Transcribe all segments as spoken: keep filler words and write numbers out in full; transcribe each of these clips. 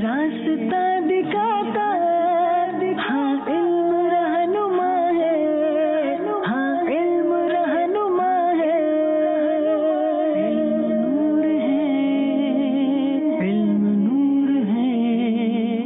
راستہ دکھاتا ہے، ہاں علم رہنما ہے، ہاں علم رہنما ہے، علم نور ہے، علم نور ہے۔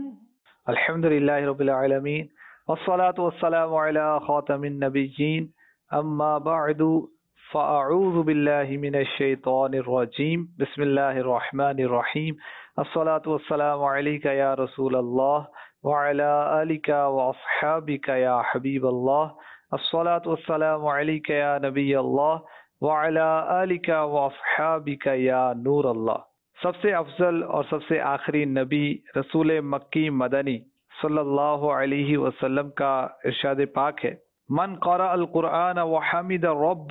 الحمدللہ رب العالمین والصلاة والسلام علی خاتم النبیین، اما بعد فاعوذ باللہ من الشیطان الرجیم، بسم اللہ الرحمن الرحیم، الصلاة والسلام علیک یا رسول اللہ وعلی آلک واصحابک یا حبیب اللہ، الصلاة والسلام علیک یا نبی اللہ وعلی آلک واصحابک یا نور اللہ۔ سب سے افضل اور سب سے آخری نبی رسول مکی مدنی صلی اللہ علیہ وسلم کا ارشاد پاک ہے، من قرأ القرآن وحمد رب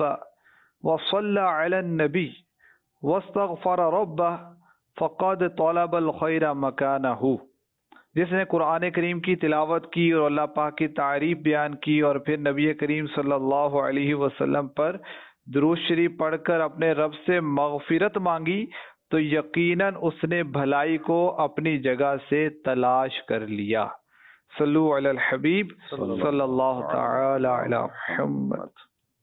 وصلى على النبی واستغفر ربہ فقد طلب الخیر مکانہ۔ جس نے قرآن کریم کی تلاوت کی اور اللہ پاک کی تعریف بیان کی اور پھر نبی کریم صلی اللہ علیہ وسلم پر درود شریف پڑھ کر اپنے رب سے مغفرت مانگی تو یقیناً اس نے بھلائی کو اپنی جگہ سے تلاش کر لیا۔ صلو علی الحبیب صلی اللہ تعالی علی محمد۔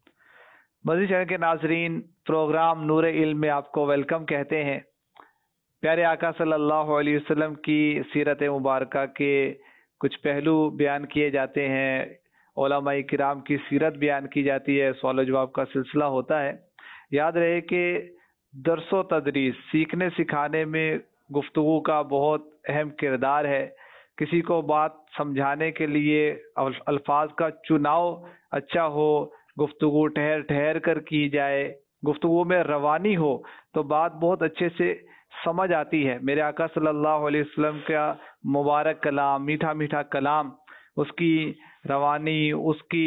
مزید چینل کے ناظرین، پروگرام نور علم میں آپ کو ویلکم کہتے ہیں۔ پیارے آقا صلی اللہ علیہ وسلم کی سیرت مبارکہ کے کچھ پہلو بیان کیے جاتے ہیں، علماء کرام کی سیرت بیان کی جاتی ہے، سوال و جواب کا سلسلہ ہوتا ہے۔ یاد رہے کہ درس و تدریس، سیکھنے سکھانے میں گفتگو کا بہت اہم کردار ہے۔ کسی کو بات سمجھانے کے لیے الفاظ کا چناؤ اچھا ہو، گفتگو ٹھہر ٹھہر کر کی جائے، گفتگو میں روانی ہو تو بات بہت اچھے سے سمجھ آتی ہے۔ میرے آقا صلی اللہ علیہ وسلم کا مبارک کلام، میٹھا میٹھا کلام، اس کی روانی، اس کی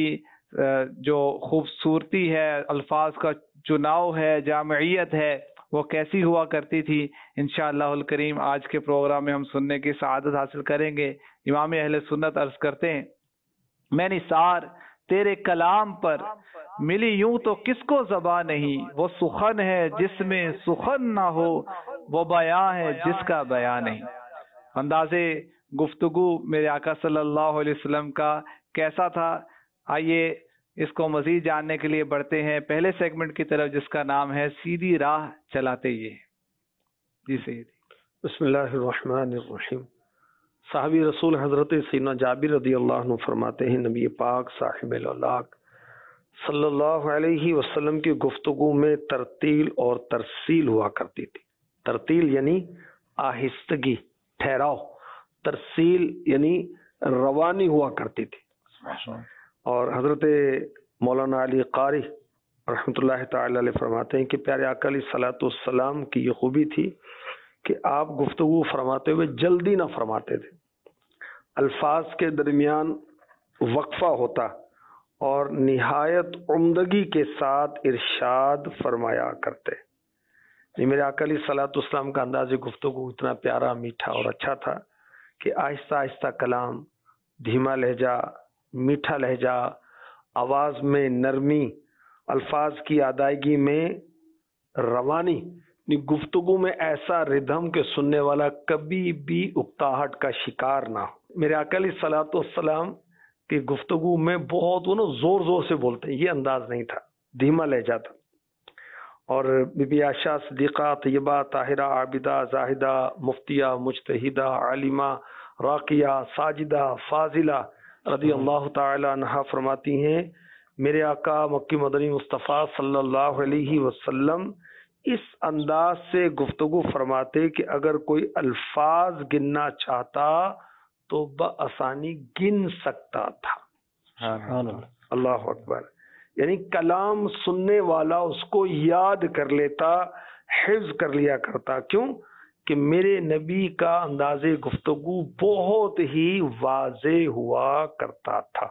جو خوبصورتی ہے، الفاظ کا چناؤ ہے، جامعیت ہے، وہ کیسی ہوا کرتی تھی، انشاءاللہ الکریم آج کے پروگرام میں ہم سننے کی سعادت حاصل کریں گے۔ امام اہل سنت عرض کرتے ہیں، میں نثار تیرے کلام پر ملی یوں تو کس کو زبان نہیں، وہ سخن ہے جس میں سخن نہ ہو، وہ بیان ہے جس کا بیان نہیں۔ انداز گفتگو میرے آقا صلی اللہ علیہ وسلم کا کیسا تھا، آئیے اس کو مزید جاننے کے لیے بڑھتے ہیں پہلے سیگمنٹ کی طرف، جس کا نام ہے سیدھی راہ چلاتے یہ۔ جی سیدی۔ بسم اللہ الرحمن الرحیم۔ صحابی رسول حضرت سیدنا جابر رضی اللہ عنہ فرماتے ہیں، نبی پاک صاحب الاولاق صلی اللہ علیہ وسلم کی گفتگو میں ترتیل اور ترسیل ہوا کرتی تھی۔ ترتیل یعنی آہستگی، ٹھہراؤ، ترسیل یعنی روانی ہوا کرتی تھی۔ اور حضرت مولانا علی قاری رحمۃ اللہ تعالی علیہ فرماتے ہیں کہ پیارے آقا علیہ الصلوۃ والسلام کی یہ خوبی تھی کہ آپ گفتگو فرماتے ہوئے جلدی نہ فرماتے تھے، الفاظ کے درمیان وقفہ ہوتا اور نہایت عمدگی کے ساتھ ارشاد فرمایا کرتے۔ یہ میرے آقا علیہ الصلوۃ والسلام کا انداز گفتگو اتنا پیارا، میٹھا اور اچھا تھا کہ آہستہ آہستہ کلام، دھیما لہجہ، میٹھا لہجہ، آواز میں نرمی، الفاظ کی ادائیگی میں روانی، گفتگو میں ایسا ردھم کے سننے والا کبھی بھی اکتاہٹ کا شکار نہ ہو۔ میرے آقا علیہ الصلوۃ والسلام کی گفتگو میں بہت وہ زور زور سے بولتے ہیں، یہ انداز نہیں تھا، دھیما لہجہ تھا۔ اور بی بی عائشہ صدیقہ طیبہ طاہرہ عابدہ زاہدہ مفتیہ مجتہدہ عالمہ راقیہ ساجدہ فاضلہ رضی اللہ تعالی عنہا فرماتی ہیں، میرے آقا مکی مدنی مصطفیٰ صلی اللہ علیہ وسلم اس انداز سے گفتگو فرماتے کہ اگر کوئی الفاظ گننا چاہتا تو بآسانی گن سکتا تھا۔ اللہ اکبر۔ یعنی کلام سننے والا اس کو یاد کر لیتا، حفظ کر لیا کرتا۔ کیوں کہ میرے نبی کا انداز گفتگو بہت ہی واضح ہوا کرتا تھا۔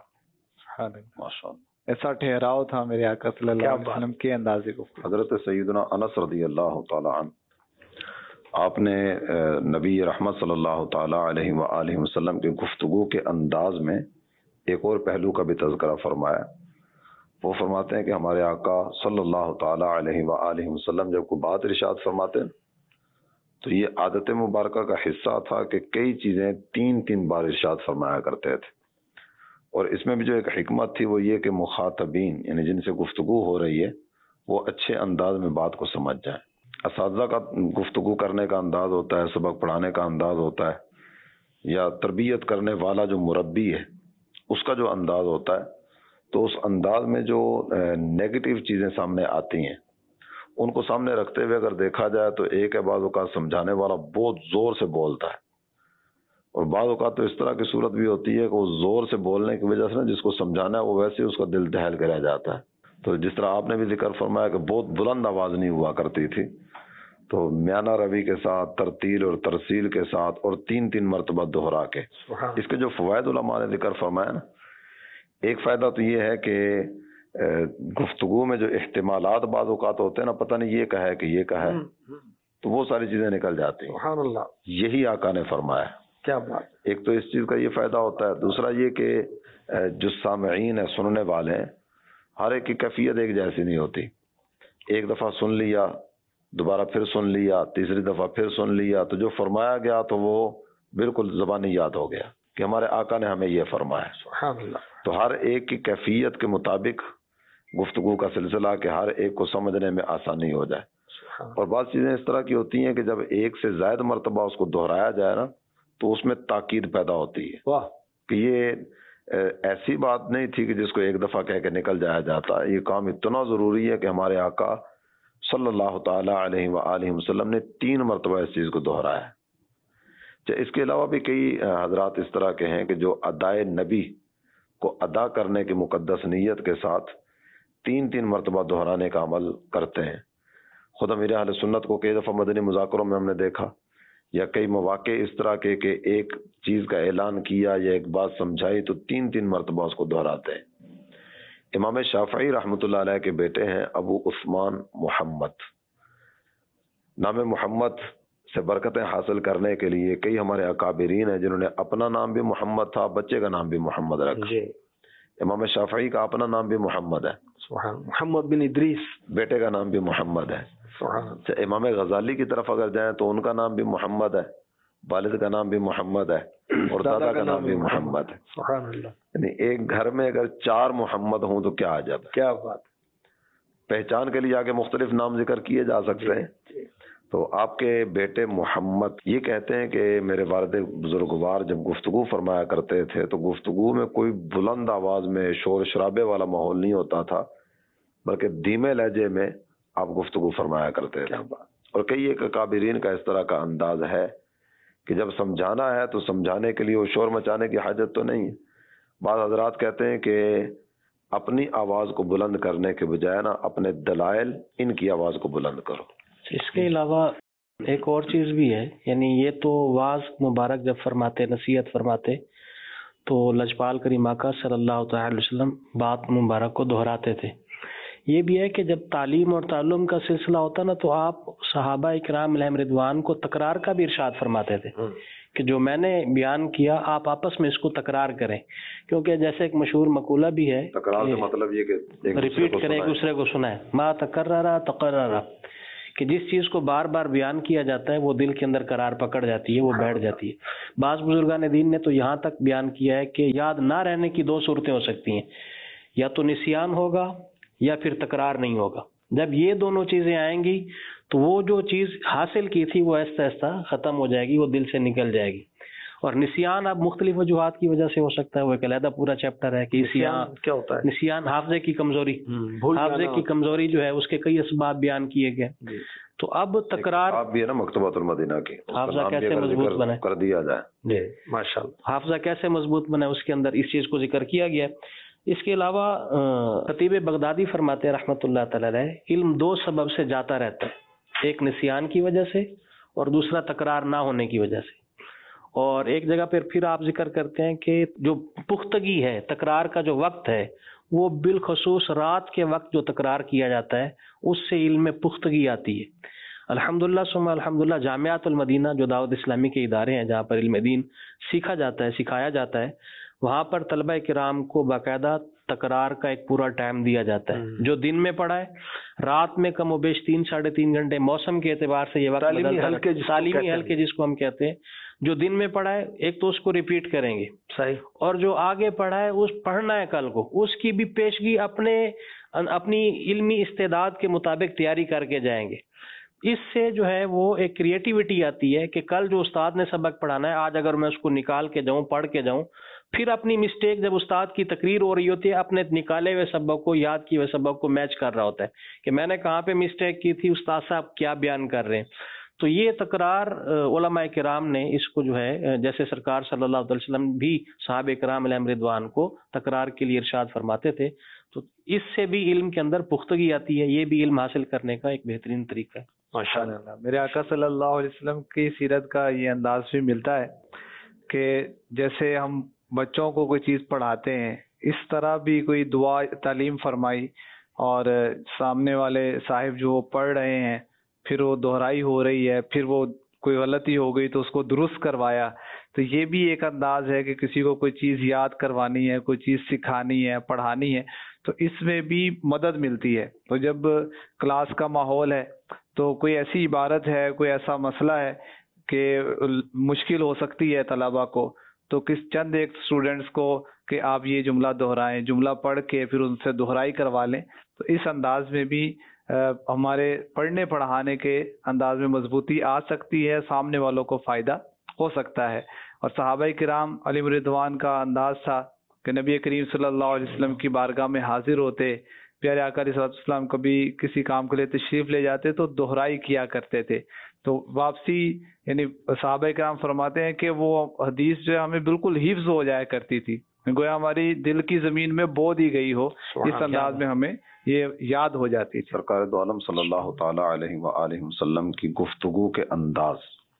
ایسا ٹھہراؤ تھا میرے آقا صلی اللہ علیہ وسلم کے انداز گفتگو۔ حضرت سیدنا انس رضی اللہ تعالی عنہ، آپ نے نبی رحمت صلی اللہ تعالی علیہ وآلہ وسلم کی گفتگو کے انداز میں ایک اور پہلو کا بھی تذکرہ فرمایا۔ وہ فرماتے ہیں کہ ہمارے آقا صلی اللہ تعالی علیہ وآلہ وسلم جب کوئی بات ارشاد فرماتے ہیں تو یہ عادت مبارکہ کا حصہ تھا کہ کئی چیزیں تین تین بار ارشاد فرمایا کرتے تھے. اور اس میں بھی جو ایک حکمت تھی وہ یہ کہ مخاطبین یعنی جن سے گفتگو ہو رہی ہے وہ اچھے انداز میں بات کو سمجھ جائیں. اساتذہ کا گفتگو کرنے کا انداز ہوتا ہے، سبق پڑھانے کا انداز ہوتا ہے، یا تربیت کرنے والا جو مربی ہے اس کا جو انداز ہوتا ہے، تو اس انداز میں جو نیگیٹو چیزیں سامنے آتی ہیں ان کو سامنے رکھتے ہوئے اگر دیکھا جائے تو ایک ہے بعض اوقات سمجھانے والا بہت زور سے بولتا ہے، اور بعض اوقات تو اس طرح کی صورت بھی ہوتی ہے کہ وہ زور سے بولنے کی وجہ سے نا جس کو سمجھانا ہے وہ ویسے ہی اس کا دل دہل کے رہ جاتا ہے. تو جس طرح آپ نے بھی ذکر فرمایا کہ بہت بلند آواز نہیں ہوا کرتی تھی، تو میانہ روی کے ساتھ، ترتیل اور ترسیل کے ساتھ، اور تین تین مرتبہ دہرا کے اس کے جو فوائد علماء نے ذکر فرمایا نا، ایک فائدہ تو یہ ہے کہ گفتگو میں جو احتمالات بعض اوقات ہوتے ہیں نا، پتہ نہیں یہ کہا ہے کہ یہ کہا ہے، تو وہ ساری چیزیں نکل جاتی ہیں. سبحان اللہ، یہی آقا نے فرمایا. کیا بات. ایک تو اس چیز کا یہ فائدہ ہوتا ہے، دوسرا یہ کہ جو سامعین ہیں، سننے والے ہیں، ہر ایک کی کیفیت ایک جیسی نہیں ہوتی. ایک دفعہ سن لیا، دوبارہ پھر سن لیا، تیسری دفعہ پھر سن لیا، تو جو فرمایا گیا تو وہ بالکل زبانی یاد ہو گیا کہ ہمارے آقا نے ہمیں یہ فرمایا. سبحان اللہ. تو ہر ایک کی کیفیت کے مطابق گفتگو کا سلسلہ کہ ہر ایک کو سمجھنے میں آسانی ہو جائے. اور بعض چیزیں اس طرح کی ہوتی ہیں کہ جب ایک سے زائد مرتبہ اس کو دہرایا جائے نا تو اس میں تاکید پیدا ہوتی ہے. واہ. کہ یہ ایسی بات نہیں تھی کہ جس کو ایک دفعہ کہہ کے نکل جایا جاتا. یہ کام اتنا ضروری ہے کہ ہمارے آقا صلی اللہ تعالی علیہ وآلہ وسلم نے تین مرتبہ اس چیز کو دہرایا. اس کے علاوہ بھی کئی حضرات اس طرح کے ہیں کہ جو ادائے نبی کو ادا کرنے کی مقدس نیت کے ساتھ تین تین مرتبہ دہرانے کا عمل کرتے ہیں. خود امیر اہل سنت کو کئی دفعہ مدنی مذاکروں میں ہم نے دیکھا، یا کئی مواقع اس طرح کے کہ ایک چیز کا اعلان کیا یا ایک بات سمجھائی تو تین تین مرتبہ اس کو دہراتے ہیں. امام شافعی رحمۃ اللہ علیہ کے بیٹے ہیں ابو عثمان محمد. نام محمد سے برکتیں حاصل کرنے کے لیے کئی ہمارے اکابرین ہیں جنہوں نے اپنا نام بھی محمد تھا، بچے کا نام بھی محمد رکھا. جی. امام شافعی کا اپنا نام بھی محمد ہے، سبحان. محمد بن ادریس بیٹے کا نام بھی محمد ہے. سبحان. امام غزالی کی طرف اگر جائیں تو ان کا نام بھی محمد ہے، والد کا نام بھی محمد ہے، اور دادا کا نام بھی محمد ہے. سبحان اللہ. یعنی ایک گھر میں اگر چار محمد ہوں تو کیا عجب ہے. کیا بات. پہچان کے لیے آگے مختلف نام ذکر کیے جا سکتے ہیں. تو آپ کے بیٹے محمد یہ کہتے ہیں کہ میرے والد بزرگوار جب گفتگو فرمایا کرتے تھے تو گفتگو میں کوئی بلند آواز میں شور شرابے والا ماحول نہیں ہوتا تھا، بلکہ دھیمے لہجے میں آپ گفتگو فرمایا کرتے تھے. اور کئی ایک اکابرین کا اس طرح کا انداز ہے کہ جب سمجھانا ہے تو سمجھانے کے لیے وہ شور مچانے کی حاجت تو نہیں ہے. بعض حضرات کہتے ہیں کہ اپنی آواز کو بلند کرنے کے بجائے نا اپنے دلائل ان کی آواز کو بلند کرو. اس کے علاوہ ایک اور چیز بھی ہے، یعنی یہ تو واعظ مبارک جب فرماتے، نصیحت فرماتے تو لجپال کریم آقا صلی اللہ تعالی علیہ وسلم بات مبارک کو دہراتے تھے. یہ بھی ہے کہ جب تعلیم اور تعلم کا سلسلہ ہوتا نا تو آپ صحابہ اکرام علیہم رضوان کو تکرار کا بھی ارشاد فرماتے تھے کہ جو میں نے بیان کیا آپ آپس میں اس کو تکرار کریں، کیونکہ جیسے ایک مشہور مقولہ بھی ہے، تکرار سے مطلب یہ کہ ریپیٹ کریں، ایک دوسرے کو سنائیں. ما تکررا تقررا، کہ جس چیز کو بار بار بیان کیا جاتا ہے وہ دل کے اندر قرار پکڑ جاتی ہے، وہ بیٹھ جاتی ہے. بعض بزرگان دین نے تو یہاں تک بیان کیا ہے کہ یاد نہ رہنے کی دو صورتیں ہو سکتی ہیں، یا تو نسیان ہوگا یا پھر تکرار نہیں ہوگا. جب یہ دونوں چیزیں آئیں گی تو وہ جو چیز حاصل کی تھی وہ آہستہ آہستہ ختم ہو جائے گی، وہ دل سے نکل جائے گی. اور نسیان اب مختلف وجوہات کی وجہ سے ہو سکتا ہے، وہ ایک علیحدہ پورا چیپٹر ہے کہ نسیان کیا ہوتا ہے. نسیان حافظے کی کمزوری، حافظے کی کمزوری جو ہے اس کے کئی اسباب بیان کیے گئے. تو اب تکرار آپ بھی ہے نا مکتبۃ المدینہ کی حافظہ کیسے مضبوط بنے کر دیا جائے. جی ماشاء اللہ. حافظہ کیسے مضبوط بنے اس کے اندر اس چیز کو ذکر کیا گیا. اس کے علاوہ خطیب بغدادی فرماتے ہیں رحمۃ اللہ تعالی علیہ، علم دو سبب سے جاتا رہتا ہے، ایک نسیان کی وجہ سے اور دوسرا تکرار نہ ہونے کی وجہ سے. اور ایک جگہ پر پھر آپ ذکر کرتے ہیں کہ جو پختگی ہے، تکرار کا جو وقت ہے، وہ بالخصوص رات کے وقت جو تکرار کیا جاتا ہے اس سے علم میں پختگی آتی ہے. الحمدللہ ثم الحمدللہ جامعۃ المدینہ جو دعوت اسلامی کے ادارے ہیں جہاں پر علم دین سیکھا جاتا ہے، سکھایا جاتا ہے، وہاں پر طلبہ کرام کو باقاعدہ تکرار کا ایک پورا ٹائم دیا جاتا ہے. جو دن میں پڑھا ہے رات میں کم و بیش تین ساڑھے تین گھنٹے موسم کے اعتبار سے یہ وقت تعلیمی حلقے تعلیمی حلقے جس کو ہم کہتے ہیں, جو دن میں پڑھا ہے ایک تو اس کو ریپیٹ کریں گے صحیح, اور جو آگے پڑھا ہے اس پڑھنا ہے کل کو, اس کی بھی پیشگی اپنے اپنی علمی استعداد کے مطابق تیاری کر کے جائیں گے. اس سے جو ہے وہ ایک کریٹیوٹی آتی ہے کہ کل جو استاد نے سبق پڑھانا ہے آج اگر میں اس کو نکال کے جاؤں پڑھ کے جاؤں, پھر اپنی مسٹیک جب استاد کی تقریر ہو رہی ہوتی ہے اپنے نکالے ہوئے سبق کو یاد کیے ہوئے سبق کو میچ کر رہا ہوتا ہے کہ میں نے کہاں پہ مسٹیک کی تھی, استاد صاحب کیا بیان کر رہے ہیں. تو یہ تکرار علماء کرام نے اس کو جو ہے, جیسے سرکار صلی اللہ علیہ وسلم بھی صحابہ کرام علیہم رضوان کو تکرار کے لیے ارشاد فرماتے تھے, تو اس سے بھی علم کے اندر پختگی آتی ہے. یہ بھی علم حاصل کرنے کا ایک بہترین طریقہ ہے. ماشاء اللہ. اللہ. میرے آقا صلی اللہ علیہ وسلم کی سیرت کا یہ انداز بھی ملتا ہے کہ جیسے ہم بچوں کو کوئی چیز پڑھاتے ہیں اس طرح بھی کوئی دعا تعلیم فرمائی, اور سامنے والے صاحب جو پڑھ رہے ہیں پھر وہ دہرائی ہو رہی ہے, پھر وہ کوئی غلطی ہو گئی تو اس کو درست کروایا. تو یہ بھی ایک انداز ہے کہ کسی کو کوئی چیز یاد کروانی ہے, کوئی چیز سکھانی ہے, پڑھانی ہے, تو اس میں بھی مدد ملتی ہے. تو جب کلاس کا ماحول ہے تو کوئی ایسی عبارت ہے, کوئی ایسا مسئلہ ہے کہ مشکل ہو سکتی ہے طلباء کو, تو کس چند ایک اسٹوڈنٹس کو کہ آپ یہ جملہ دہرائیں, جملہ پڑھ کے پھر ان سے دہرائی کروا لیں, تو اس انداز میں بھی ہمارے پڑھنے پڑھانے کے انداز میں مضبوطی آ سکتی ہے, سامنے والوں کو فائدہ ہو سکتا ہے. اور صحابہ کرام علیہم رضوان کا انداز تھا کہ نبی کریم صلی اللہ علیہ وسلم کی بارگاہ میں حاضر ہوتے, پیارے آقا علیہ السلام کبھی کسی کام کے لیے تشریف لے جاتے تو دہرائی کیا کرتے تھے. تو واپسی یعنی صحابہ کرام فرماتے ہیں کہ وہ حدیث جو ہے ہمیں بالکل حفظ ہو جایا کرتی تھی, گویا ہماری دل کی زمین میں بو دی گئی ہو, اس انداز میں ہمیں یہ یاد ہو جاتی تھی. سرکار دو عالم صلی اللہ تعالی علیہ وآلہ وسلم کی گفتگو کے انداز,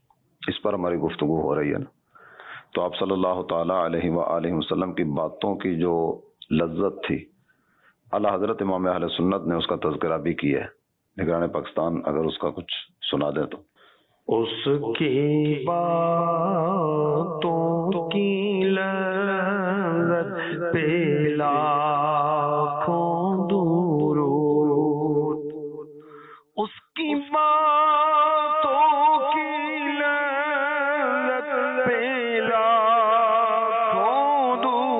اس پر ہماری گفتگو ہو رہی ہے نا, تو آپ صلی اللہ تعالی علیہ وآلہ وسلم کی باتوں کی جو لذت تھی, اعلیٰ حضرت امام اہل سنت نے اس کا تذکرہ بھی کیا ہے. نگران پاکستان اگر اس کا کچھ سنا دے تو. اس کی باتوں کی لذت پہ لاکھوں درود, اس کی باتوں کی لذت پہ لاکھوں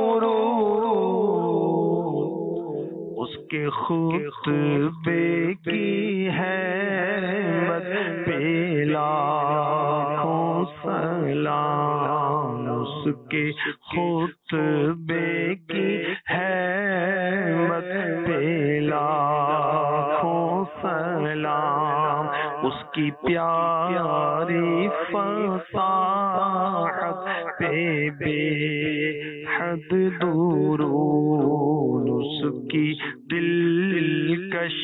درود, اس کے خطبے کی حیرت پہ لاکھوں سلام, اس کے خطبے کی حیرت پہ لاکھوں سلام, اس کی پیاری فصاحت پہ بے حد درود, اس کی دلکش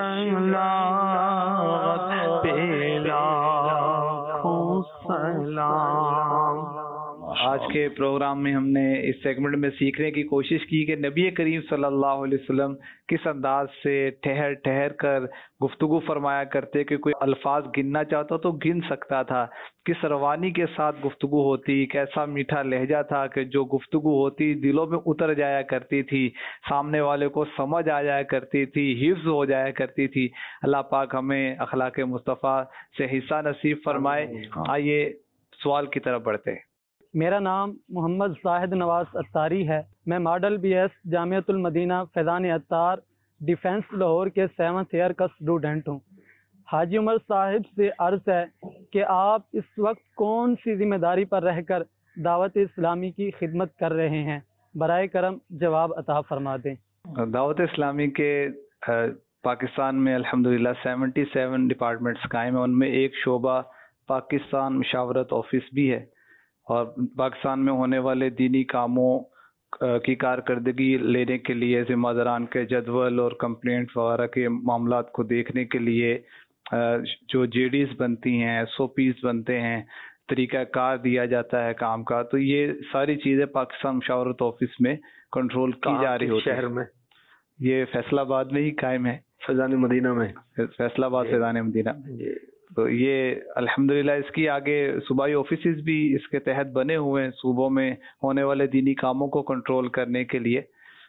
بلاغت پہ لاکھوں سلام. آج کے پروگرام میں ہم نے اس سیگمنٹ میں سیکھنے کی کوشش کی کہ نبی کریم صلی اللہ علیہ وسلم کس انداز سے ٹھہر ٹھہر کر گفتگو فرمایا کرتے کہ کوئی الفاظ گننا چاہتا تو گن سکتا تھا, کس روانی کے ساتھ گفتگو ہوتی, کیسا میٹھا لہجہ تھا کہ جو گفتگو ہوتی دلوں میں اتر جایا کرتی تھی, سامنے والے کو سمجھ آ جایا کرتی تھی, حفظ ہو جایا کرتی تھی. اللہ پاک ہمیں اخلاق مصطفیٰ سے حصہ نصیب فرمائے. آئیے سوال کی طرف بڑھتے ہیں. میرا نام محمد زاہد نواز اتاری ہے. میں ماڈل بی ایس جامعۃ المدینہ فیضان اتار ڈیفنس لاہور کے سیونتھ ایئر کا اسٹوڈنٹ ہوں. حاجی عمر صاحب سے عرض ہے کہ آپ اس وقت کون سی ذمہ داری پر رہ کر دعوت اسلامی کی خدمت کر رہے ہیں؟ برائے کرم جواب عطا فرما دیں. دعوت اسلامی کے پاکستان میں الحمدللہ سیونٹی سیون ڈپارٹمنٹس قائم ہیں, ان میں ایک شعبہ پاکستان مشاورت آفس بھی ہے, اور پاکستان میں ہونے والے دینی کاموں کی کارکردگی لینے کے لیے ذمہ داران کے جدول اور کمپلینٹ وغیرہ کے معاملات کو دیکھنے کے لیے جو جے ڈیز بنتی ہیں, ایس او پیز بنتے ہیں, طریقہ کار دیا جاتا ہے کام کا, تو یہ ساری چیزیں پاکستان مشاورت آفس میں کنٹرول کی جا رہی ہوتی شہر میں یہ فیصل آباد میں ہی قائم ہے, فیضان مدینہ میں, فیصل آباد فیضان مدینہ. تو یہ الحمدللہ اس کی آگے صوبائی آفیسز بھی اس کے تحت بنے ہوئے ہیں صوبوں میں ہونے والے دینی کاموں کو کنٹرول کرنے کے لیے.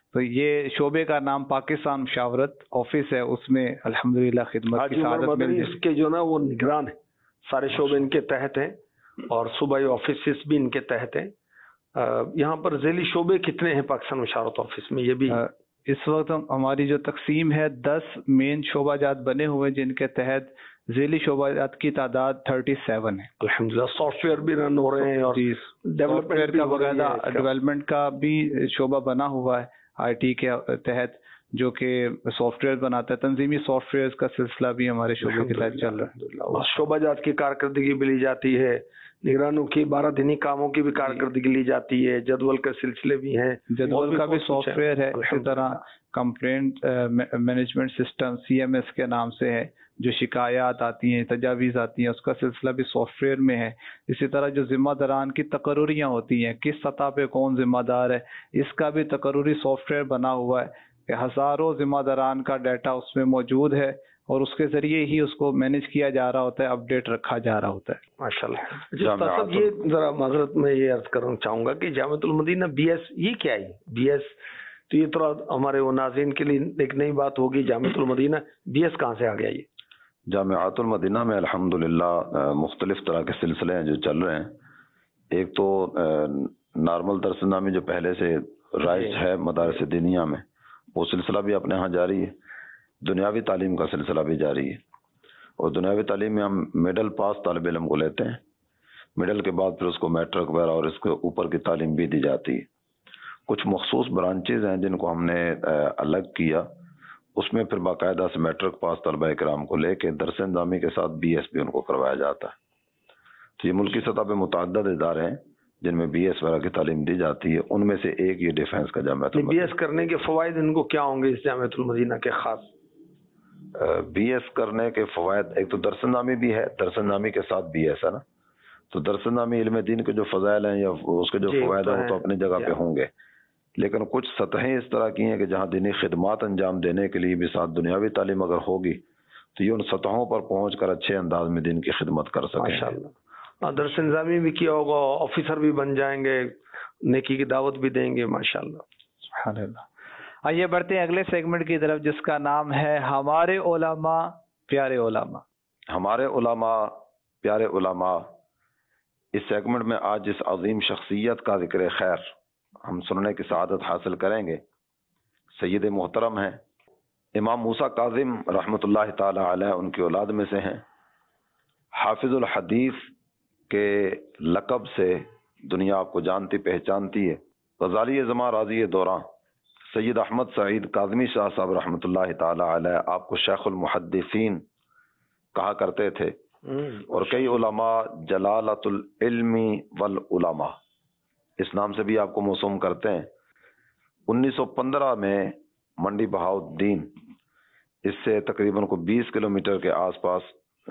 تو یہ شعبے کا نام پاکستان مشاورت آفس ہے، اس میں الحمدللہ خدمت حاجی کی عمر سعادت مل مدنی جائے۔ اس کے جو نا وہ نگران ہیں، سارے شعبے ان کے تحت ہیں اور صوبائی آفیسز بھی ان کے تحت ہیں۔ یہاں پر ذیلی شعبے کتنے ہیں پاکستان مشاورت آفس میں؟ یہ بھی اس وقت ہماری جو تقسیم ہے دس مین شعبہ جات بنے ہوئے جن کے تحت ذیلی شعبہ جات کی تعداد تھرٹی سیون ہے۔ الحمدللہ سافٹ ویئر بھی رن ہو رہے ہیں اور جی، سافٹ ویئر کا باقاعدہ ڈیولپمنٹ کا بھی شعبہ بنا ہوا ہے آئی ٹی کے تحت، جو کہ سافٹ ویئر بناتا ہے۔ تنظیمی سافٹ ویئر کا سلسلہ بھی ہمارے شعبے کے تحت چل رہا ہے۔ شعبہ جات کی کارکردگی بھی لی جاتی ہے، نگرانوں کی بارہ دینی کاموں کی بھی کارکردگی لی جاتی ہے، جدول کے سلسلے بھی ہیں، جدول کا بھی سافٹ ویئر ہے، اسی طرح complaint management system C M S کے نام سے ہے، جو شکایات آتی ہیں، تجاویز آتی ہیں، اس کا سلسلہ بھی سافٹ ویئر میں ہے۔ اسی طرح جو ذمہ داران کی تقرریاں ہوتی ہیں، کس سطح پہ کون ذمہ دار ہے، اس کا بھی تقرری سافٹ ویئر بنا ہوا ہے کہ ہزاروں ذمہ داران کا ڈیٹا اس میں موجود ہے اور اس کے ذریعے ہی اس کو مینج کیا جا رہا ہوتا ہے، اپ ڈیٹ رکھا جا رہا ہوتا ہے۔ ماشاء اللہ۔ جی صاحب، یہ ذرا معذرت میں یہ عرض کرنا چاہوں گا کہ جامعۃ المدینہ بی ایس یہ کیا ہے؟ بی ایس تو یہ تھوڑا ہمارے وہ ناظرین کے لیے ایک نئی بات ہوگی، جامعۃ المدینہ بی ایس کہاں سے آ گیا؟ یہ جامعۃ المدینہ میں الحمدللہ مختلف طرح کے سلسلے ہیں جو چل رہے ہیں۔ ایک تو نارمل درس نامی جو پہلے سے رائج ہے مدارس دینیہ میں، وہ سلسلہ بھی اپنے ہاں جاری ہے۔ دنیاوی تعلیم کا سلسلہ بھی جاری ہے، اور دنیاوی تعلیم میں ہم میڈل پاس طالب علم کو لیتے ہیں، میڈل کے بعد پھر اس کو میٹرک وغیرہ اور اس کے اوپر کی تعلیم بھی دی جاتی ہے۔ کچھ مخصوص برانچز ہیں جن کو ہم نے الگ کیا، اس میں پھر باقاعدہ سے میٹرک پاس طلبہ اکرام کو لے کے درس نظامی کے ساتھ بی ایس بھی ان کو کروایا جاتا ہے۔ تو یہ ملکی سطح پہ متعدد ادارے ہیں جن میں بی ایس وغیرہ کی تعلیم دی جاتی ہے، ان میں سے ایک یہ ڈیفینس کا جامعہ المدینہ۔ بی ایس کرنے کے فوائد ان کو کیا ہوں گے اس جامعۃ المدینہ کے خاص؟ بی ایس کرنے کے فوائد، ایک تو درس نظامی بھی ہے، درس نظامی کے ساتھ بی ایس ہے نا، تو درس نظامی علم دین کے جو فضائل ہیں یا اس کے جو فوائد ہیں وہ تو اپنی جگہ پہ ہوں گے، لیکن کچھ سطحیں اس طرح کی ہیں کہ جہاں دینی خدمات انجام دینے کے لیے بھی ساتھ دنیاوی تعلیم اگر ہوگی تو یہ ان سطحوں پر پہنچ کر اچھے انداز میں دین کی خدمت کر سکیں۔ ماشاءاللہ، درس نظامی بھی کیا ہوگا، آفیسر بھی بن جائیں گے، نیکی کی دعوت بھی دیں گے، ماشاءاللہ سبحان اللہ۔ آئیے بڑھتے ہیں اگلے سیگمنٹ کی طرف جس کا نام ہے ہمارے علماء پیارے علماء۔ ہمارے علماء پیارے علماء، اس سیگمنٹ میں آج اس عظیم شخصیت کا ذکر خیر ہم سننے کی سعادت حاصل کریں گے۔ سید محترم ہیں امام موسیٰ کاظم رحمۃ اللہ تعالی علیہ، ان کی اولاد میں سے ہیں۔ حافظ الحدیث کے لقب سے دنیا آپ کو جانتی پہچانتی ہے۔ غزالی زماں راضی دوراں سید احمد سعید کاظمی شاہ صاحب رحمۃ اللہ تعالی علیہ آپ کو شیخ المحدثین کہا کرتے تھے، اور کئی علماء جلالت العلم والعلماء اس نام سے بھی آپ کو موسوم کرتے ہیں۔ انیس سو پندرہ میں منڈی بہاؤالدین، اس سے تقریباً کو بیس کلومیٹر کے آس پاس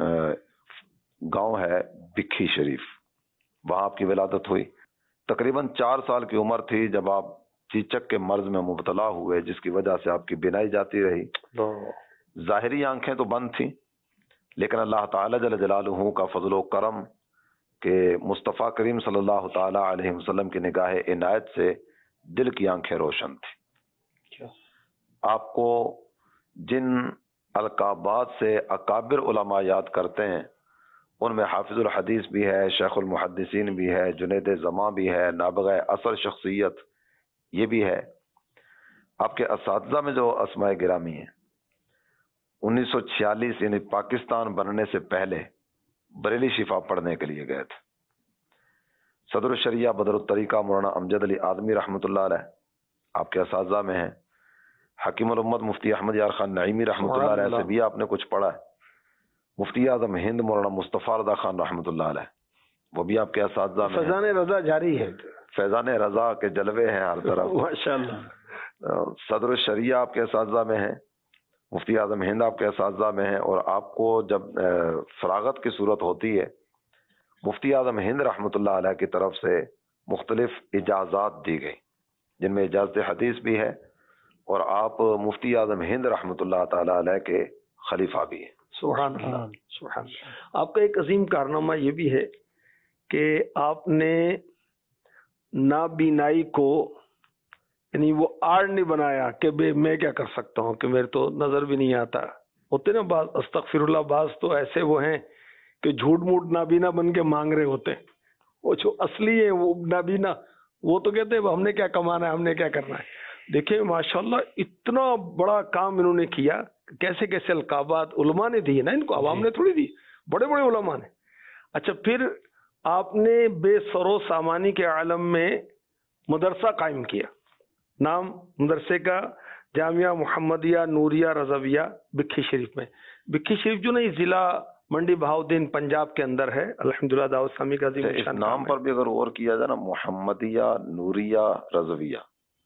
گاؤں ہے بکھی شریف، وہاں آپ کی ولادت ہوئی۔ تقریباً چار سال کی عمر تھی جب آپ چیچک کے مرض میں مبتلا ہوئے، جس کی وجہ سے آپ کی بینائی جاتی رہی۔ ظاہری آنکھیں تو بند تھیں، لیکن اللہ تعالی جل جلالہ کا فضل و کرم کہ مصطفیٰ کریم صلی اللہ تعالی علیہ وسلم کی نگاہ عنایت سے دل کی آنکھیں روشن تھی۔ آپ کو جن القابات سے اکابر علماء یاد کرتے ہیں ان میں حافظ الحدیث بھی ہے، شیخ المحدثین بھی ہے، جنید زماں بھی ہے، نابغہ اثر شخصیت یہ بھی ہے۔ آپ کے اساتذہ میں جو اسماء گرامی ہیں، انیس سو چھیالیس یعنی پاکستان بننے سے پہلے بریلی شفا پڑھنے کے لیے گئے تھے۔ صدر الشریعہ بدر الطریقہ مولانا امجد علی آدمی رحمۃ اللہ علیہ آپ کے اساتذہ میں ہیں۔ حکیم الامت مفتی احمد یار خان نعیمی رحمۃ اللہ علیہ سے بھی آپ نے کچھ پڑھا ہے۔ مفتی اعظم ہند مولانا مصطفیٰ رضا خان رحمۃ اللہ علیہ وہ بھی آپ کے اساتذہ میں ہیں۔ فیضان رضا جاری ہے، فیضان رضا کے جلوے ہیں ہر طرف، ماشاءاللہ۔ صدر الشریعہ آپ کے اساتذہ میں ہیں، مفتی اعظم ہند آپ کے اساتذہ میں ہیں، اور آپ کو جب فراغت کی صورت ہوتی ہے مفتی اعظم ہند رحمۃ اللہ علیہ کی طرف سے مختلف اجازات دی گئی، جن میں اجازت حدیث بھی ہے، اور آپ مفتی اعظم ہند رحمۃ اللہ تعالی علیہ کے خلیفہ بھی ہیں۔ سبحان اللہ، سبحان اللہ۔ آپ کا ایک عظیم کارنامہ یہ بھی ہے کہ آپ نے نابینائی کو یعنی وہ آڑ نہیں بنایا کہ بے میں کیا کر سکتا ہوں کہ میرے تو نظر بھی نہیں آتا. ہوتے نا بعض استغفر اللہ بعض تو ایسے وہ ہیں کہ جھوٹ موٹ نابینا بن کے مانگ رہے ہوتے ہیں. وہ جو اصلی ہے وہ نابینا وہ تو کہتے ہیں ہم نے کیا کمانا ہے ہم نے کیا کرنا ہے. دیکھیں ماشاءاللہ اتنا بڑا کام انہوں نے کیا. کیسے کیسے القابات علماء نے دیے نا ان کو, عوام نے تھوڑی دی, بڑے بڑے علماء نے. اچھا پھر آپ نے بے سر و سامانی کے عالم میں مدرسہ قائم کیا. نام مدرسے کا جامعہ محمدیہ نوریہ رضویہ بکھی شریف میں. بکھی شریف جو نہیں ضلع منڈی بہاؤدین پنجاب کے اندر ہے. الحمدللہ دعوت اسلامی کا عظیم اس نام پر بھی اگر غور کیا جائے نا, محمدیہ نوریہ رضویہ,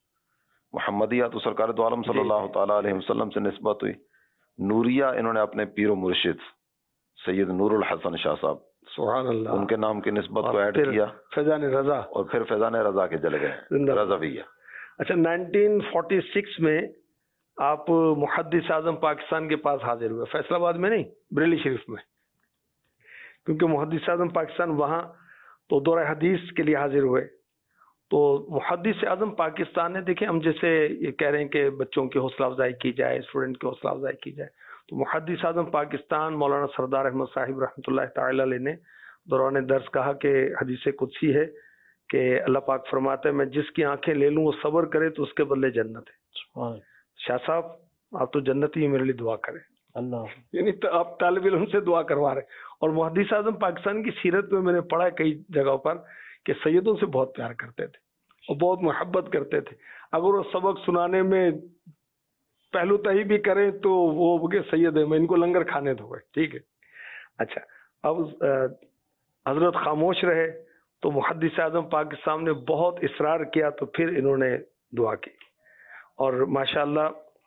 محمدیہ تو سرکار دو عالم صلی اللہ تعالی علیہ وسلم سے نسبت ہوئی, نوریہ انہوں نے اپنے پیر و مرشد سید نور الحسن شاہ صاحب سبحان اللہ ان کے نام کی نسبت کو ایڈ کیا, فیضان رضا, اور پھر فیضان رضا کے چلے گئے رضویہ. اچھا نائنٹین فورٹی سکس میں آپ محدث اعظم پاکستان کے پاس حاضر ہوئے, فیصل آباد میں نہیں بریلی شریف میں, کیونکہ محدث اعظم پاکستان وہاں تو دورہ حدیث کے لیے حاضر ہوئے. تو محدث اعظم پاکستان نے, دیکھیں ہم جیسے یہ کہہ رہے ہیں کہ بچوں کی حوصلہ افزائی کی جائے, اسٹوڈنٹ کی حوصلہ افزائی کی جائے, تو محدث اعظم پاکستان مولانا سردار احمد صاحب رحمۃ اللہ تعالی علیہ نے دوران درس کہا کہ حدیث قدسی ہے کہ اللہ پاک فرماتے ہیں میں جس کی آنکھیں لے لوں وہ صبر کرے تو اس کے بدلے جنت ہے. شاہ صاحب آپ تو جنتی میرے لیے دعا کریں اللہ, یعنی تو آپ طالب علم سے دعا کروا رہے. اور محدث اعظم پاکستان کی سیرت میں میں نے پڑھا کئی جگہوں پر کہ سیدوں سے بہت پیار کرتے تھے اور بہت محبت کرتے تھے. اگر وہ سبق سنانے میں پہلو تہی بھی کریں تو وہ کہ سید ہے, میں ان کو لنگر کھانے دوں گا, ٹھیک ہے. اچھا اب حضرت خاموش رہے تو محدث اعظم پاکستان نے بہت اصرار کیا تو پھر انہوں نے دعا کی, اور ماشاءاللہ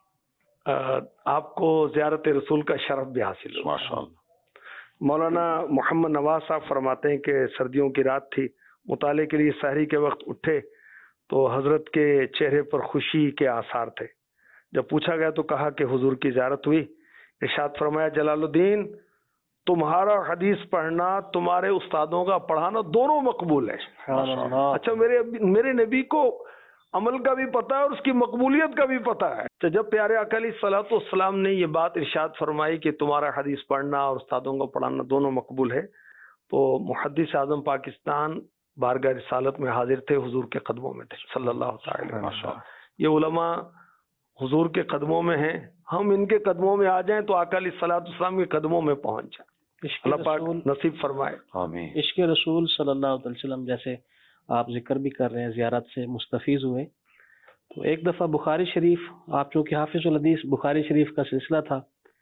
آپ کو زیارت رسول کا شرف بھی حاصل ہوا ماشاءاللہ. مولانا محمد نواز صاحب فرماتے ہیں کہ سردیوں کی رات تھی, مطالعے کے لیے سحری کے وقت اٹھے تو حضرت کے چہرے پر خوشی کے آثار تھے. جب پوچھا گیا تو کہا کہ حضور کی زیارت ہوئی. ارشاد فرمایا جلال الدین تمہارا حدیث پڑھنا تمہارے استادوں کا پڑھانا دونوں مقبول ہے. اچھا میرے میرے نبی کو عمل کا بھی پتہ ہے اور اس کی مقبولیت کا بھی پتہ ہے. تو جب پیارے آقا علیہ الصلوۃ والسلام نے یہ بات ارشاد فرمائی کہ تمہارا حدیث پڑھنا اور استادوں کو پڑھانا دونوں مقبول ہے, تو محدث اعظم پاکستان بارگاہ رسالت میں حاضر تھے, حضور کے قدموں میں تھے صلی اللہ تعالی علیہ وسلم. یہ علماء حضور کے قدموں میں ہیں, ہم ان کے قدموں میں آ جائیں تو آقا علیہ الصلوۃ والسلام کے قدموں میں پہنچ جائیں. اللہ پاک نصیب فرمائے آمین. عشق رسول صلی اللہ علیہ وسلم جیسے آپ ذکر بھی کر رہے ہیں, زیارت سے مستفیض ہوئے. تو ایک دفعہ بخاری شریف, آپ چونکہ حافظ الحدیث بخاری شریف کا سلسلہ تھا,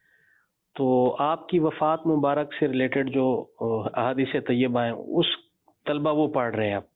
تو آپ کی وفات مبارک سے ریلیٹڈ جو احادیث طیبہ ہیں اس طلبہ وہ پڑھ رہے ہیں اب.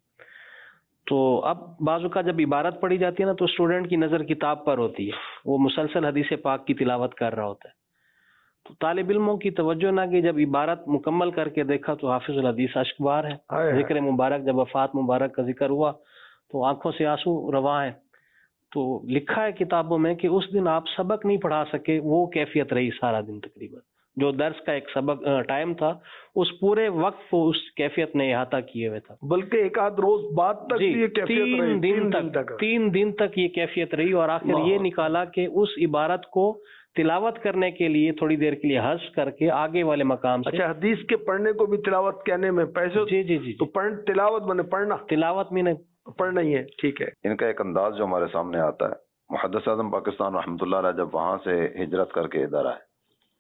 تو اب بعض کا جب عبارت پڑھی جاتی ہے نا تو اسٹوڈنٹ کی نظر کتاب پر ہوتی ہے, وہ مسلسل حدیث پاک کی تلاوت کر رہا ہوتا ہے. تو طالب علموں کی توجہ نہ کہ جب عبارت مکمل کر کے دیکھا تو حافظ الحدیث اشک بار ہے, ذکر مبارک جب وفات مبارک کا ذکر ہوا تو آنکھوں سے آنسو رواں ہیں. تو لکھا ہے کتابوں میں کہ اس دن آپ سبق نہیں پڑھا سکے, وہ کیفیت رہی سارا دن تقریباً. جو درس کا ایک سبق ٹائم تھا اس پورے وقت کو اس کیفیت نے احاطہ کیے ہوئے تھا, بلکہ ایک آدھ روز بعد تک جی یہ کیفیت تین رہی, دن تک, تک تین دن تک یہ کیفیت رہی. اور آخر یہ نکالا کہ اس عبارت کو تلاوت کرنے کے لیے تھوڑی دیر کے لیے حذف کر کے آگے والے مقام سے. اچھا حدیث کے پڑھنے کو بھی تلاوت کہنے میں پیسے, جی جی جی تو پڑھ تلاوت بنے پڑھنا, تلاوت میں نہیں پڑھنا ہی ہے, ٹھیک ہے. ان کا ایک انداز جو ہمارے سامنے آتا ہے, محدث اعظم پاکستان رحمۃ اللہ علیہ جب وہاں سے ہجرت کر کے ادھر آئے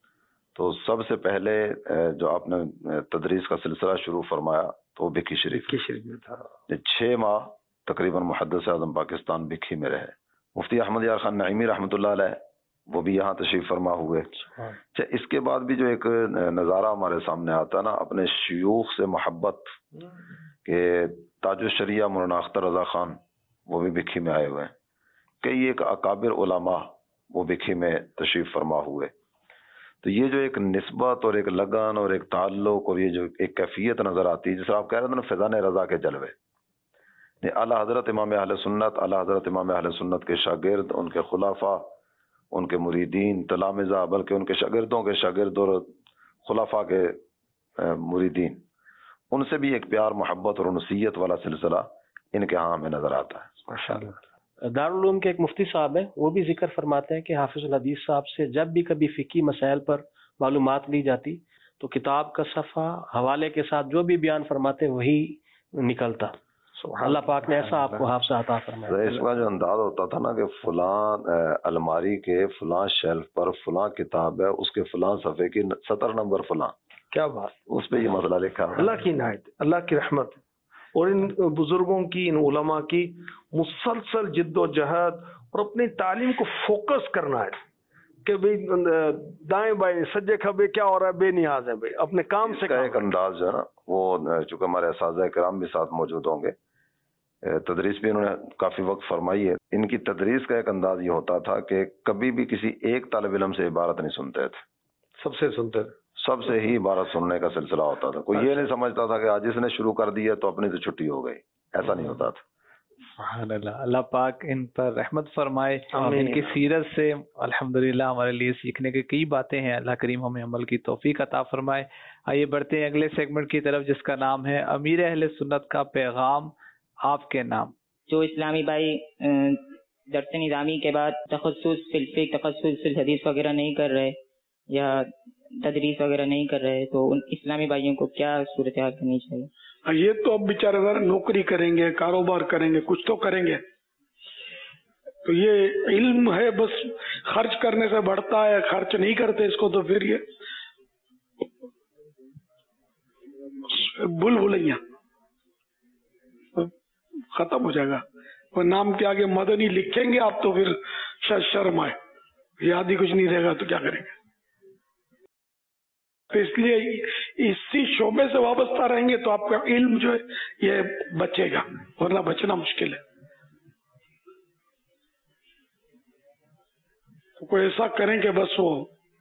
تو سب سے پہلے جو آپ نے تدریس کا سلسلہ شروع فرمایا تو وہ بکھی شریف شریف میں تھا. چھ ماہ تقریباً محدث اعظم پاکستان بکھی میں رہے. مفتی احمد یار خان نعیمی رحمۃ اللہ علیہ وہ بھی یہاں تشریف فرما ہوئے. اچھا اس کے بعد بھی جو ایک نظارہ ہمارے سامنے آتا نا اپنے شیوخ سے محبت کہ تاج الشریعہ مولانا اختر رضا خان وہ بھی بکھی میں آئے ہوئے ہیں. کئی ایک اکابر علماء وہ بکھی میں تشریف فرما ہوئے. تو یہ جو ایک نسبت اور ایک لگن اور ایک تعلق اور یہ جو ایک کیفیت نظر آتی ہے جس آپ کہہ رہے تھے نا فیضان رضا کے جلوے, اعلی حضرت امام اہل سنت اعلی حضرت امام اہل سنت کے شاگرد, ان کے خلفاء, ان کے مریدین تلامذہ, بلکہ ان کے شاگردوں کے شاگرد اور خلفاء کے مریدین, ان سے بھی ایک پیار محبت اور انسیت والا سلسلہ ان کے ہاں ہمیں نظر آتا ہے. ماشاءاللہ. दारुल के एक मुफ्ती साहब हैं, वो भी जिक्र फरमाते हैं कि हाफिजुल हदीस साहब से जब भी कभी फ़िकी मसाइल पर मालूमात ली जाती तो किताब का सफ़ा हवाले के साथ जो भी बयान फरमाते वही निकलता। अल्लाह पाक ने ऐसा आपको हाफसा अता फरमाया। इसका जो अंदाज होता था ना कि फलां अलमारी के फलां शेल्फ पर फलां किताब है, उसके फलां सफ़े की सतर नंबर फलां, क्या बात, उस पे ये मसला लिखा है। अल्लाह की इनायत, अल्लाह की रहमत है। और इन बुजुर्गों की, इन उलमा की मुसलसल जिद्दोजहद और अपनी तालीम को फोकस करना है कि भाई दाएं बाएं सज्जे खबे क्या हो रहा है, बेनियाज है भाई, अपने काम से काम एक अंदाज जो है ना वो, चूंकि हमारे असातिज़ा किराम भी साथ मौजूद होंगे, तदरीस भी इन्होंने काफ़ी वक्त फरमाई है। इनकी तदरीस का एक अंदाज ये होता था कि कभी भी किसी एक तालिब इल्म से इबारत नहीं सुनते थे, सबसे सुनते थे, सबसे ही इबारत सुनने का सिलसिला होता था। कोई ये नहीं समझता था कि आज इसने शुरू कर दिया तो अपनी तो छुट्टी हो गई, ऐसा नहीं होता था। सुभान अल्लाह, अल्लाह पाक इन पर रहमत फरमाए। आमीन। इनकी सीरत से अल्हम्दुलिल्लाह हमारे लिए सीखने की कई बातें हैं। अल्लाह करीम हमें अमल की तौफीक अता फरमाए। आइए बढ़ते हैं अगले सेगमेंट की तरफ, जिसका नाम है अमीर अहले सुन्नत का पैगाम, आपके नाम। जो इस्लामी भाई दर्स निज़ामी के बाद तखस्सुस फिल फिक़्ह, तखस्सुस फिल हदीस वगैरह नहीं कर रहे या तदरीस वगैरह नहीं कर रहे, तो उन इस्लामी भाइयों को क्या सूरत हाल करनी चाहिए? ये तो अब बेचारे अगर नौकरी करेंगे, कारोबार करेंगे, कुछ तो करेंगे, तो ये इल्म है बस खर्च करने से बढ़ता है, खर्च नहीं करते इसको तो फिर ये बुल बुलैया खत्म हो जाएगा। और नाम के आगे मदनी लिखेंगे आप तो फिर शायद शर्म आए, याद ही कुछ नहीं रहेगा तो क्या करेंगे। तो इसलिए इसी शोबे से वाबस्ता रहेंगे तो आपका इल्म जो है ये बचेगा, वरना बचना मुश्किल है। तो कोई ऐसा करें कि बस वो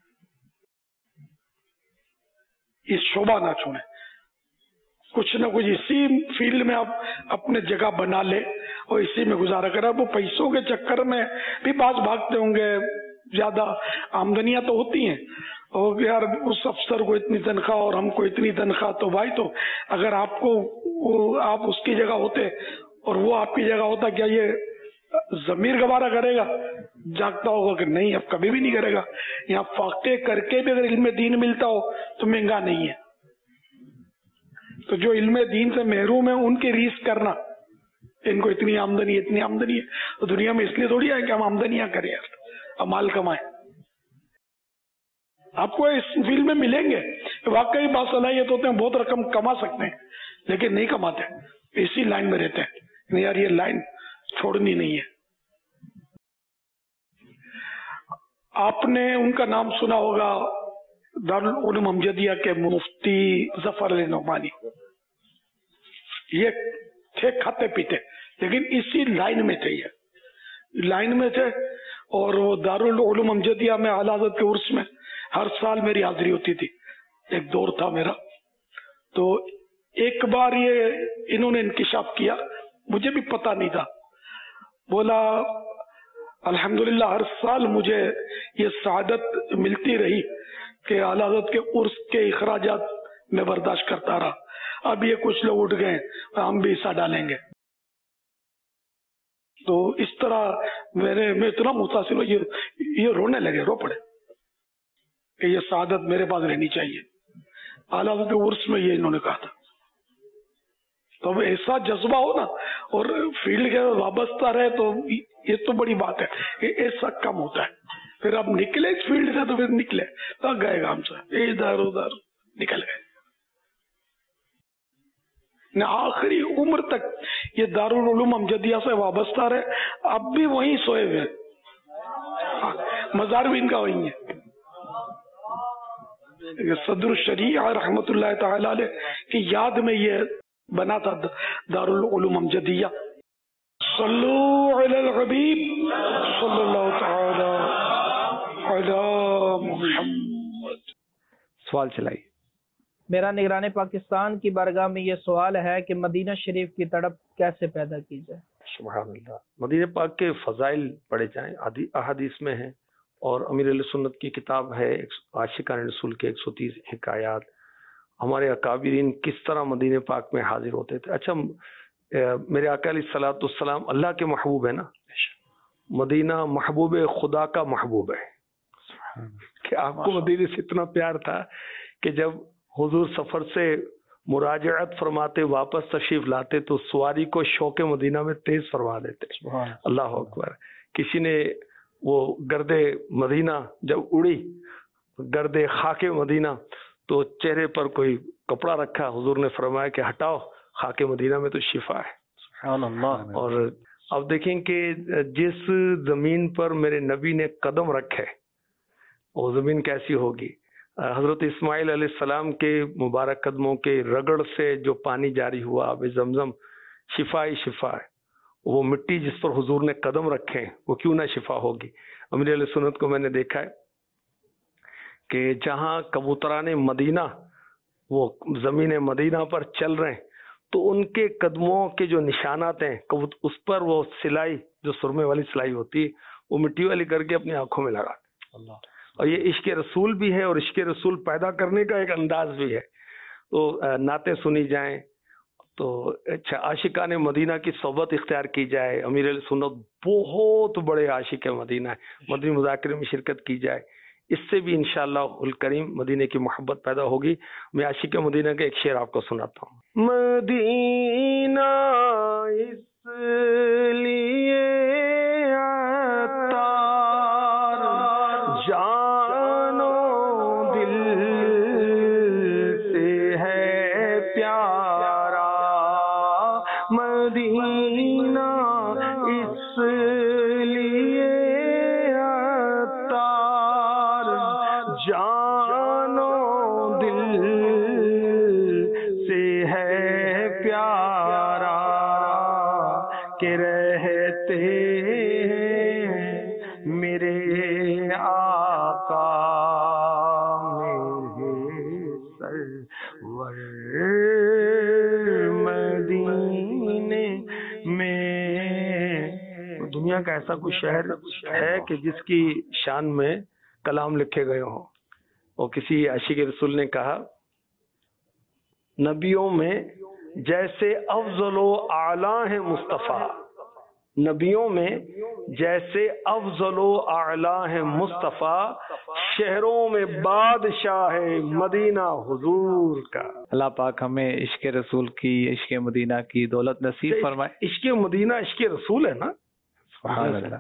इस शोभा ना छोड़े, कुछ ना कुछ इसी फील्ड में आप अपने जगह बना ले और इसी में गुजारा करें। वो पैसों के चक्कर में भी बाज भागते होंगे, ज्यादा आमदनियां तो होती हैं, और यार उस अफसर को इतनी तनख्वाह और हमको इतनी तनख्वाह, तो भाई तो अगर आपको वो आप उसकी जगह होते और वो आपकी जगह होता, क्या ये जमीर गवारा करेगा? जागता होगा कि नहीं, अब कभी भी नहीं करेगा। यहाँ फाके करके भी अगर इल्म दीन मिलता हो तो महंगा नहीं है। तो जो इल्म दीन से महरूम है उनकी रीस करना, इनको इतनी आमदनी इतनी आमदनी है, तो दुनिया में इसलिए थोड़ी है कि हम आमदनियां करें यार, अब माल कमाएं। आपको इस फील्ड में मिलेंगे वाकई बासलाहियत होते हैं, बहुत रकम कमा सकते हैं, लेकिन नहीं कमाते, इसी लाइन में रहते हैं। नहीं यार ये लाइन छोड़नी नहीं है। आपने उनका नाम सुना होगा, दारुल उलूम अमजदिया के मुफ्ती जफर अली नोमानी। ये थे खाते पीते, लेकिन इसी लाइन में थे, ये लाइन में थे। और वो दारुल उलूम अमजदिया में आला हज़रत के उर्स में हर साल मेरी हाजिरी होती थी, एक दौर था मेरा। तो एक बार ये इन्होंने इंकिशाफ किया, मुझे भी पता नहीं था। बोला अल्हम्दुलिल्लाह हर साल मुझे ये सआदत मिलती रही कि आला हज़रत के उर्स के इखराजात में बर्दाश्त करता रहा। अब ये कुछ लोग उठ गए, हम भी हिस्सा डालेंगे। तो इस तरह मेरे में इतना मुतासिर हुआ, ये ये रोने लगे, रो पड़े कि ये सआदत मेरे पास रहनी चाहिए। आला हज़रत के उर्स में ये इन्होंने कहा था। तो अब ऐसा जज्बा हो ना और फील्ड के वाबस्ता रहे तो ये तो बड़ी बात है, ये ऐसा कम होता है। फिर अब निकले इस फील्ड से तो फिर निकले, तो गए हमसे इधर उधर निकल गए। आखिरी उम्र तक ये दारुल उलूम अमजदिया से वाबस्ता रहे, अब भी वहीं सोए हुए, मजार भी इनका वहीं है। सदर शरीआ रहमतुल्लाह तआला अलैह की याद में ये बना था दारुल उलूम अमजदिया। सल्लू अलल हबीब सल्लल्लाहु तआला अला मुहम्मद। सवाल चलाइए। मेरा निगरान पाकिस्तान की बारगाह में ये सवाल है कि मदीना शरीफ की तड़प कैसे पैदा की जाए? सुभान अल्लाह। मदीना पाक के फजाइल पढ़े जाएं, अहादीस में है, और अमीर अहले सुन्नत की किताब है आशिकान रसूल के एक सौ तीस हिकायात। हमारे अकाबिरीन किस तरह मदीने पाक में हाजिर होते थे। अच्छा, میرے آقا علیہ الصلوۃ والسلام اللہ کے محبوب ہے نا, مدینہ محبوب خدا کا محبوب ہے کہ آپ کو مدینے سے اتنا پیار تھا کہ جب حضور سفر سے مراجعت فرماتے واپس تشریف لاتے تو سواری کو شوق مدینہ میں تیز فرما دیتے. اللہ اکبر. کسی نے وہ گرد مدینہ جب اڑی, گرد خاک مدینہ, تو چہرے پر کوئی کپڑا رکھا, حضور نے فرمایا کہ ہٹاؤ, خاک مدینہ میں تو شفا ہے. سبحان اللہ. اور اب دیکھیں کہ جس زمین پر میرے نبی نے قدم رکھے وہ زمین کیسی ہوگی. حضرت اسماعیل علیہ السلام کے مبارک قدموں کے رگڑ سے جو پانی جاری ہوا اب زمزم, شفا ہی شفا ہے. وہ مٹی جس پر حضور نے قدم رکھے وہ کیوں نہ شفا ہوگی. امیر علیہ سنت کو میں نے دیکھا ہے کہ جہاں کبوتران مدینہ وہ زمین مدینہ پر چل رہے ہیں تو ان کے قدموں کے جو نشانات ہیں اس پر وہ سلائی جو سرمے والی سلائی ہوتی ہے وہ مٹی والی کر کے اپنی آنکھوں میں لگا. اللہ. اور یہ عشق رسول بھی ہے اور عشق رسول پیدا کرنے کا ایک انداز بھی ہے. تو نعتیں سنی جائیں تو اچھا عاشقان مدینہ کی صحبت اختیار کی جائے. امیر علیہ سنت بہت بڑے عاشق مدینہ ہے, مدنی مذاکرے میں شرکت کی جائے, اس سے بھی انشاءاللہ الکریم مدینہ کی محبت پیدا ہوگی. میں عاشق مدینہ کا ایک شعر آپ کو سناتا ہوں. مدینہ اس لیے عطار جانو دل سے ہے پیارا, مدینہ اس لیے عطار جانو دل سے ہے پیارا, کہ رہتے میرے آقا میرے سرور مدینے میں. دنیا کا ایسا کوئی شہر ہے کہ جس کی شان میں کلام لکھے گئے ہوں. اور کسی عاشق رسول نے کہا نبیوں میں جیسے افضل و اعلیٰ ہے مصطفیٰ, نبیوں میں جیسے افضل و اعلیٰ ہے مصطفیٰ, شہروں میں بادشاہ ہے مدینہ حضور کا. اللہ پاک ہمیں عشق رسول کی, عشق مدینہ کی دولت نصیب فرمائے. عشق مدینہ عشق رسول ہے نا. سبحان اللہ,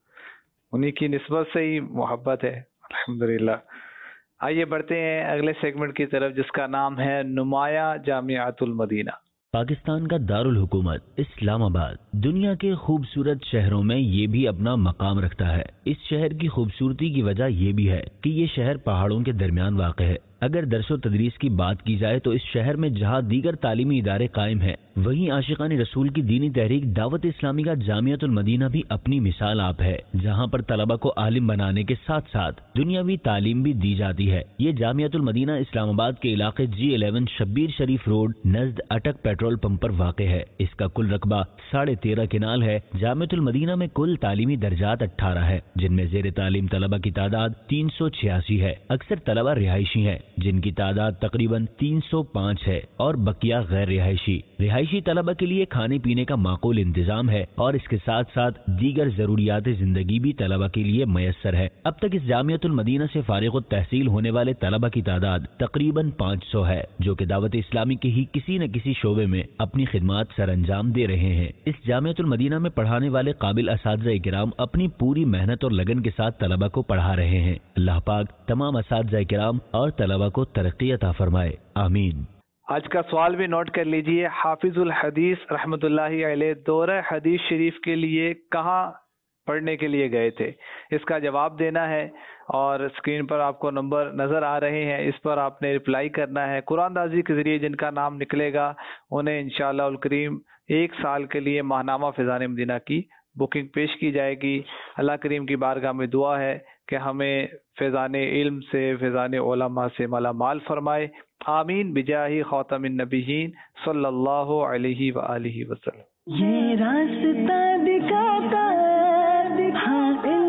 انہی کی نسبت سے ہی محبت ہے. الحمدللہ. آئیے بڑھتے ہیں اگلے سیگمنٹ کی طرف جس کا نام ہے نمایاں جامعۃ المدینہ. پاکستان کا دارالحکومت اسلام آباد دنیا کے خوبصورت شہروں میں یہ بھی اپنا مقام رکھتا ہے. اس شہر کی خوبصورتی کی وجہ یہ بھی ہے کہ یہ شہر پہاڑوں کے درمیان واقع ہے. اگر درس و تدریس کی بات کی جائے تو اس شہر میں جہاں دیگر تعلیمی ادارے قائم ہیں وہیں عاشقان رسول کی دینی تحریک دعوت اسلامی کا جامعۃ المدینہ بھی اپنی مثال آپ ہے, جہاں پر طلبہ کو عالم بنانے کے ساتھ ساتھ دنیاوی تعلیم بھی دی جاتی ہے. یہ جامعۃ المدینہ اسلام آباد کے علاقے G eleven Shabbir Sharif road نزد اٹک پیٹرول پمپ پر واقع ہے. اس کا کل رقبہ ساڑھے تیرہ کنال ہے. جامعۃ المدینہ میں کل تعلیمی درجات اٹھارہ ہے جن میں زیر تعلیم طلبہ کی تعداد تین سو چھیاسی ہے. اکثر طلبہ رہائشی ہیں جن کی تعداد تقریباً تین سو پانچ ہے اور بقیہ غیر رہائشی. رہائشی طلبہ کے لیے کھانے پینے کا معقول انتظام ہے اور اس کے ساتھ ساتھ دیگر ضروریات زندگی بھی طلبہ کے لیے میسر ہے. اب تک اس جامعۃ المدینہ سے فارغ التحصیل ہونے والے طلبہ کی تعداد تقریباً پانچ سو ہے جو کہ دعوت اسلامی کے ہی کسی نہ کسی شعبے میں اپنی خدمات سر انجام دے رہے ہیں. اس جامعۃ المدینہ میں پڑھانے والے قابل اساتذہ کرام اپنی پوری محنت اور لگن کے ساتھ طلبہ کو پڑھا رہے ہیں. اللہ پاک تمام اساتذہ کرام اور طلبہ کو ترقی عطا فرمائے, آمین. آج کا سوال بھی نوٹ کر لیجئے. حافظ الحدیث رحمۃ اللہ علیہ دورہ حدیث شریف کے لیے کہاں پڑھنے کے لیے گئے تھے؟ اس کا جواب دینا ہے اور اسکرین پر آپ کو نمبر نظر آ رہے ہیں, اس پر آپ نے رپلائی کرنا ہے. قرآن دازی کے ذریعے جن کا نام نکلے گا انہیں انشاءاللہ الکریم ایک سال کے لیے ماہنامہ فیضان مدینہ کی بکنگ پیش کی جائے گی. اللہ کریم کی بارگاہ میں دعا ہے کہ ہمیں فیضان علم سے, فیضان علماء سے مالا مال فرمائے, آمین. بجاہ خاتم النبیین صلی اللہ علیہ وآلہ وسلم. یہ راستہ دکھاتا ہے, ہاں